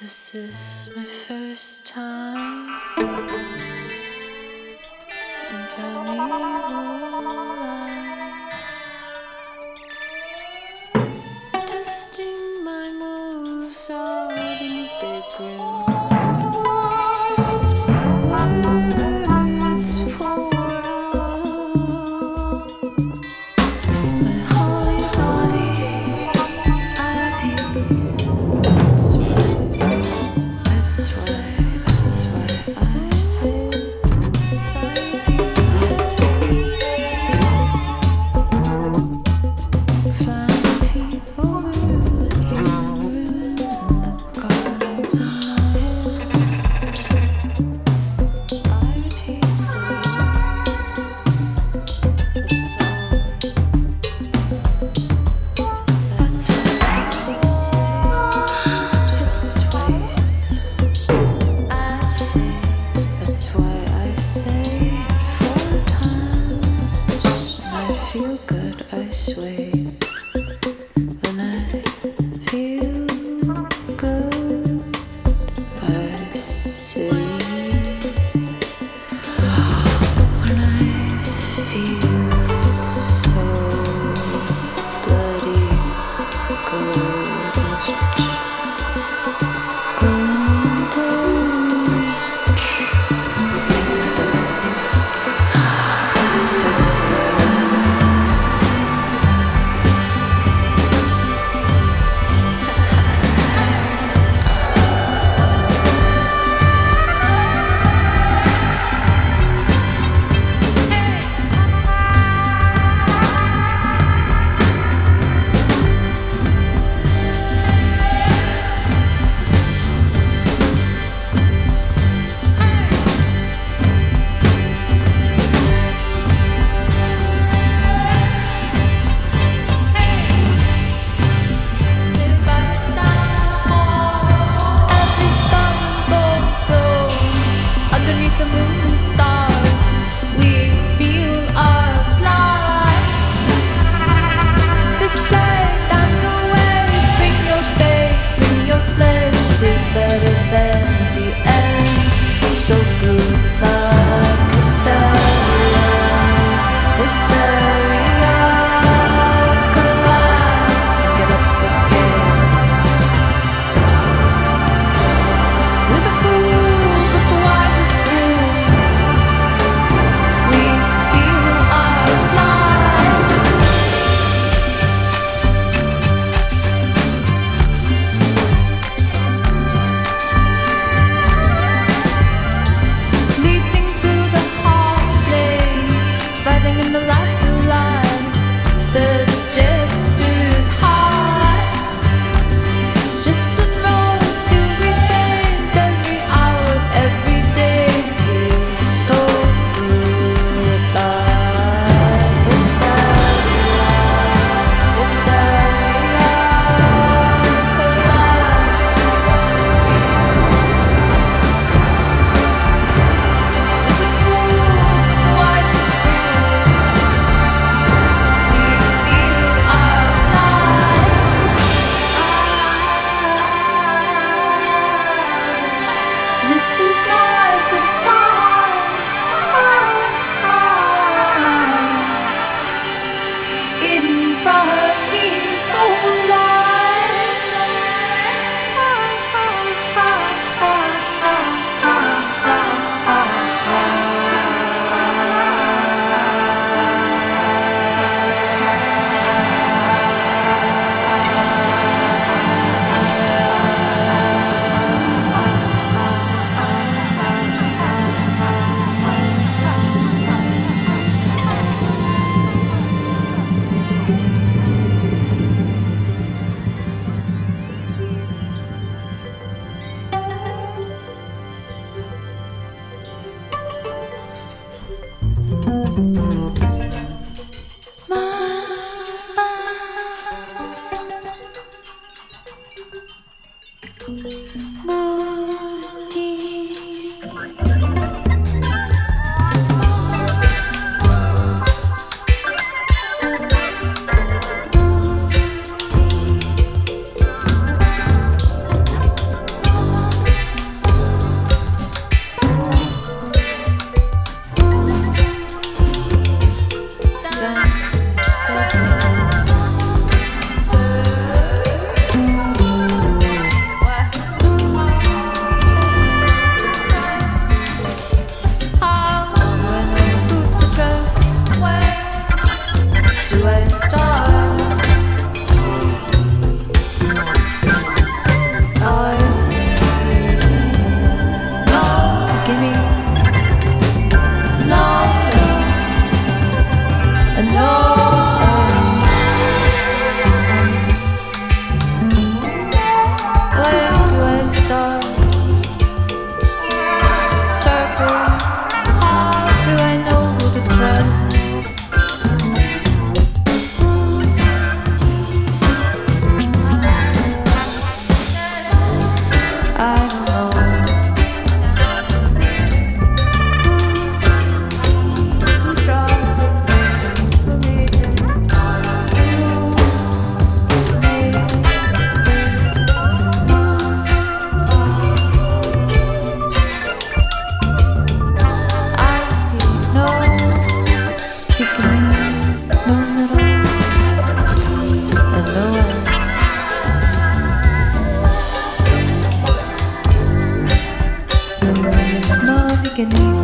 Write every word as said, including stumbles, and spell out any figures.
This is my first time in primeval life, testing my moves out in the big room. Words fall out. My holy body, I repeat. That's That's why, that's why I say inside you. Flying feet over ruin, ruin the gardens in my head. I repeat, so but so that's why I say it's twice. I say, that's why I say it four times. When I feel good, I sway. When I feel good, I say. When I feel so bloody good, golden. It's fest, it's festival. beginning.